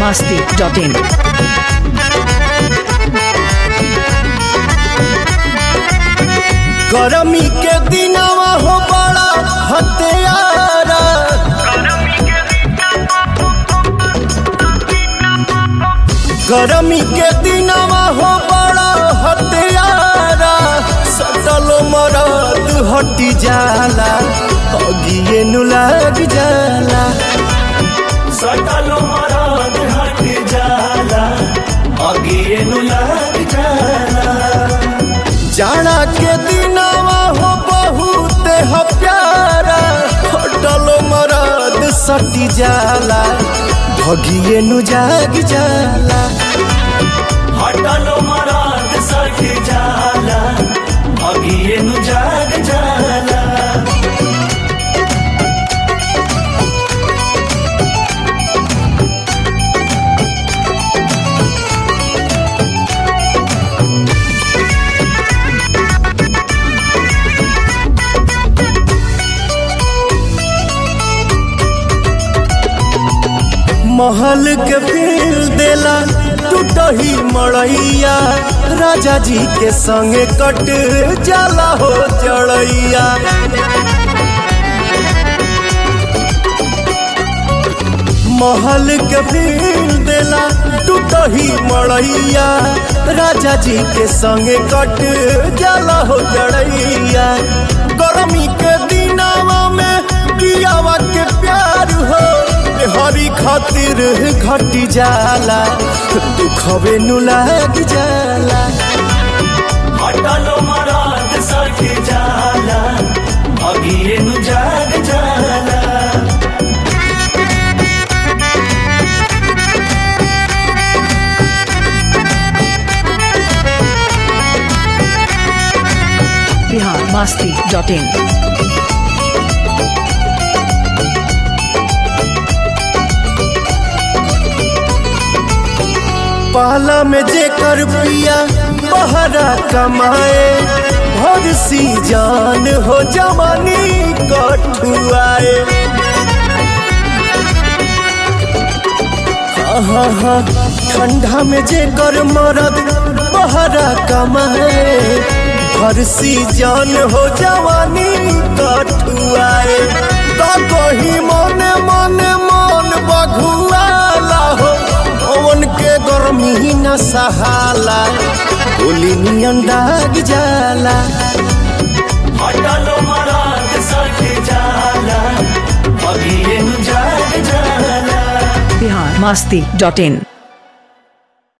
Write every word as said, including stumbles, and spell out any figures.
masti dot in. गरमी के दिनवा हो बड़ा हत्यारा, गरमी के दिनवा हो बड़ा हत्यारा, सटलो मरद हटी जाला अगिए नु लग जाला, सटलो मरद हटी जाला अगिए नु लग जाला। जाना के दिनवा हो बहुत ह प्यारा, हटलो मरद सटी जाला भगिए नु जाग जाला, हटलो मरद सटी जाला भगिए नु जाग जाला। महल के फील देला टूटही मड़ैया, राजा जी के संगे कट जाला हो चढ़ैया। महल के फील देला टूटही मड़ैया, राजा जी के संगे कट जाला हो चढ़ैया। गर्मी के दिनवा में कियावा के प्यार हो हरी खातिर घटी जाला, दुखवे नु लग जाला, हटलो मरद सटी जाला अगिए नु जाग जाला। Bihar masti dot in. पाला में जेकर पिया बहरा कमाए, भर सी जान हो जवानी कठुआए। हाँ हाँ ठंडा में जेकर मरद बहरा कमाए, भर सी जान हो जवानी कठुआए। तो कही मने मने मन बघुआला हो, ओवन के गर्मी न सहाला गोली नियन दाग जाला, हटलो मरद सटी जाला अगिए नु जाग जाला। Bihar masti dot in.